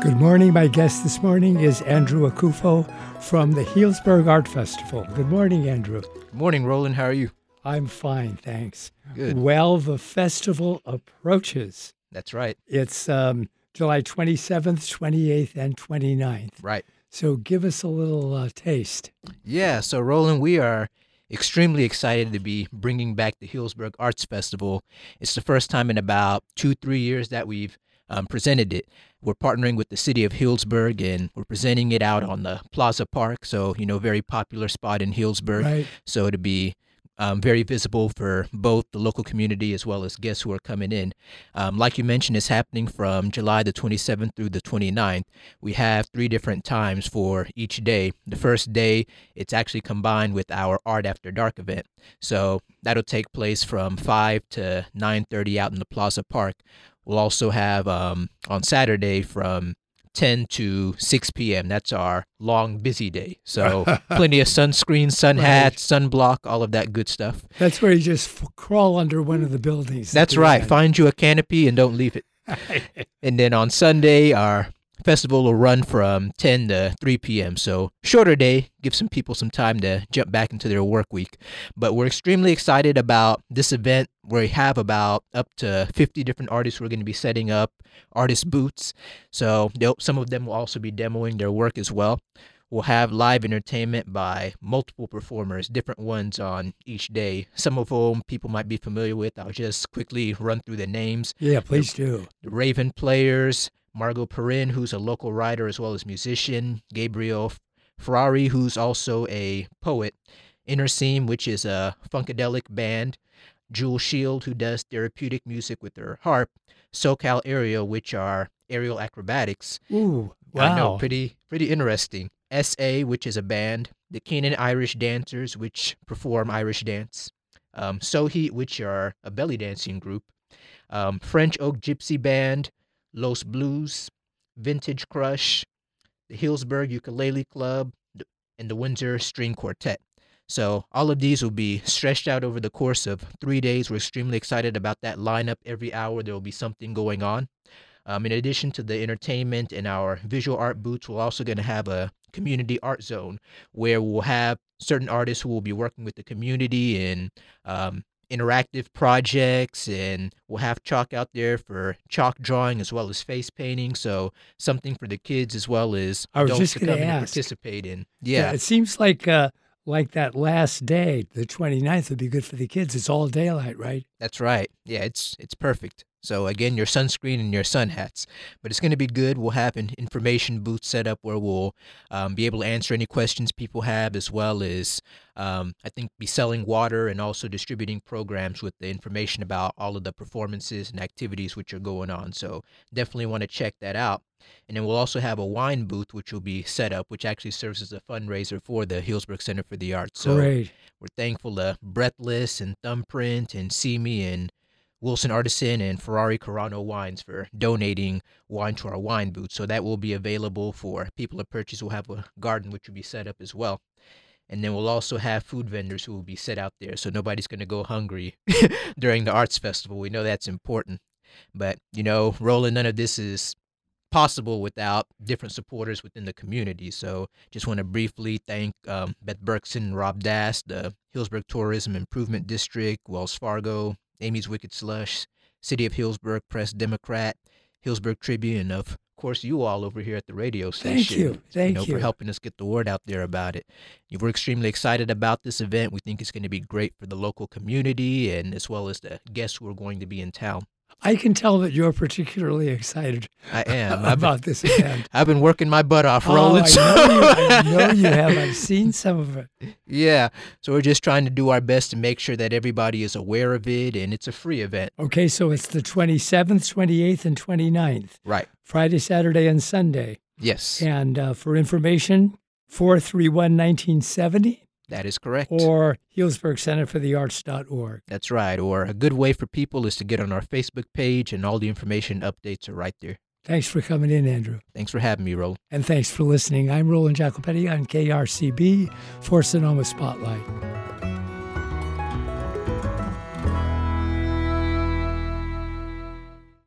Good morning. My guest this morning is Andrew Akufo from the Healdsburg Art Festival. Good morning, Andrew. Good morning, Roland. How are you? I'm fine, thanks. Good. Well, the festival approaches. That's right. It's July 27th, 28th, and 29th. Right. So give us a little taste. Yeah, so Roland, we are extremely excited to be bringing back the Healdsburg Arts Festival. It's the first time in about 2-3 years that we've presented it. We're partnering with the city of Healdsburg, and we're presenting it out on the Plaza Park, so, very popular spot in Healdsburg. Right. So to be very visible for both the local community as well as guests who are coming in. Like you mentioned, it's happening from July the 27th through the 29th. We have 3 different times for each day. The first day, it's actually combined with our Art After Dark event. So that'll take place from 5 to 9:30 out in the Plaza Park. We'll also have on Saturday from 10 to 6 p.m. That's our long, busy day. So plenty of sunscreen, sun hats, sunblock, all of that good stuff. That's where you just crawl under one of the buildings. That's right. Find you a canopy and don't leave it. And then on Sunday, our festival will run from 10 to 3 p.m. So shorter day, give some people some time to jump back into their work week. But we're extremely excited about this event. We have about up to 50 different artists who are going to be setting up artist booths. So some of them will also be demoing their work as well. We'll have live entertainment by multiple performers, different ones on each day. Some of whom people might be familiar with. I'll just quickly run through the names. Yeah, please do. The Raven Players, Margot Perrin, who's a local writer as well as musician, Gabriel Ferrari, who's also a poet, Inner Seam, which is a funkadelic band, Jewel Shield, who does therapeutic music with her harp, SoCal Aerial, which are aerial acrobatics. Ooh, wow. I know, pretty interesting. SA, which is a band, the Keenan Irish Dancers, which perform Irish dance, Soheat, which are a belly dancing group, French Oak Gypsy Band, Los Blues, Vintage Crush, the Healdsburg Ukulele Club, and the Windsor String Quartet. So all of these will be stretched out over the course of 3 days. We're extremely excited about that lineup. Every hour there will be something going on. In addition to the entertainment and our visual art booths, we're also going to have a community art zone where we'll have certain artists who will be working with the community in interactive projects, and we'll have chalk out there for chalk drawing as well as face painting. So something for the kids as well as adults to come and participate in. Yeah, it seems like that last day, the 29th, would be good for the kids. It's all daylight, right? That's right. Yeah, it's perfect. So again, your sunscreen and your sun hats. But it's going to be good. We'll have an information booth set up where we'll be able to answer any questions people have, as well as I think be selling water and also distributing programs with the information about all of the performances and activities which are going on. So definitely want to check that out. And then we'll also have a wine booth which will be set up, which actually serves as a fundraiser for the Healdsburg Center for the Arts. So Great. We're thankful to Breathless and Thumbprint and Simi and Wilson Artisan and Ferrari Carano Wines for donating wine to our wine booth. So that will be available for people to purchase. We'll have a garden which will be set up as well. And then we'll also have food vendors who will be set out there, so nobody's going to go hungry during the arts festival. We know that's important. But, Roland, none of this is possible without different supporters within the community. So just want to briefly thank Beth Berkson and Rob Dass, the Healdsburg Tourism Improvement District, Wells Fargo, Amy's Wicked Slush, City of Healdsburg, Press Democrat, Healdsburg Tribune, and of course you all over here at the radio station. Thank you. For helping us get the word out there about it. We're extremely excited about this event. We think it's going to be great for the local community and as well as the guests who are going to be in town. I can tell that you're particularly excited. I am about this event. I've been working my butt off, Roland. I know you have. I've seen some of it. Yeah. So we're just trying to do our best to make sure that everybody is aware of it, and it's a free event. Okay, so it's the 27th, 28th, and 29th. Right. Friday, Saturday, and Sunday. Yes. And for information, 431-1970. That is correct. Or HealdsburgCenterForTheArts.org. That's right. Or a good way for people is to get on our Facebook page, and all the information updates are right there. Thanks for coming in, Andrew. Thanks for having me, Roland. And thanks for listening. I'm Roland Jacopetti on KRCB for Sonoma Spotlight.